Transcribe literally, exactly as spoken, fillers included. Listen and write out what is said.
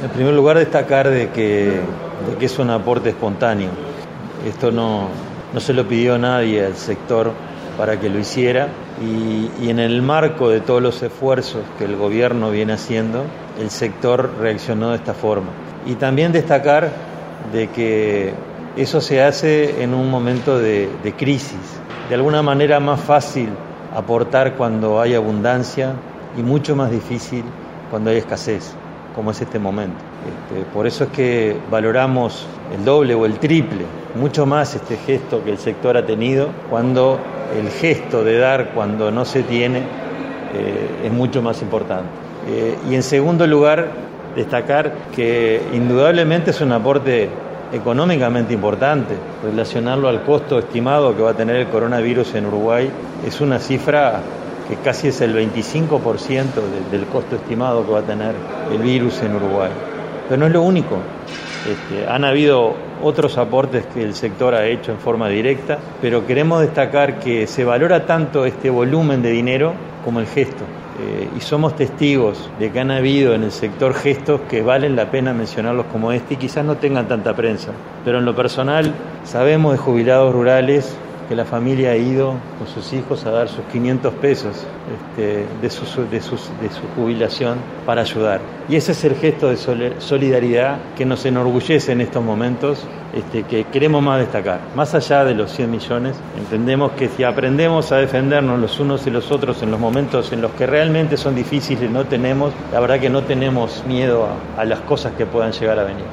En primer lugar, destacar de que, de que es un aporte espontáneo. Esto no, no se lo pidió nadie al sector para que lo hiciera y, y en el marco de todos los esfuerzos que el gobierno viene haciendo, el sector reaccionó de esta forma. Y también destacar de que eso se hace en un momento de, de crisis. De alguna manera más fácil aportar cuando hay abundancia y mucho más difícil cuando hay escasez, como es este momento. Este, por eso es que valoramos el doble o el triple, mucho más este gesto que el sector ha tenido, cuando el gesto de dar cuando no se tiene eh, es mucho más importante. Eh, y en segundo lugar, destacar que indudablemente es un aporte económicamente importante. Relacionarlo al costo estimado que va a tener el coronavirus en Uruguay es una cifra que casi es el veinticinco por ciento de, del costo estimado que va a tener el virus en Uruguay. Pero no es lo único. Este, han habido otros aportes que el sector ha hecho en forma directa, pero queremos destacar que se valora tanto este volumen de dinero como el gesto. Eh, y somos testigos de que han habido en el sector gestos que valen la pena mencionarlos como este y quizás no tengan tanta prensa. Pero en lo personal sabemos de jubilados rurales que la familia ha ido con sus hijos a dar sus quinientos pesos este, de, su, de, sus, de su jubilación para ayudar. Y ese es el gesto de solidaridad que nos enorgullece en estos momentos, este, que queremos más destacar. Más allá de los cien millones, entendemos que si aprendemos a defendernos los unos y los otros en los momentos en los que realmente son difíciles, no tenemos, la verdad que no tenemos miedo a, a las cosas que puedan llegar a venir.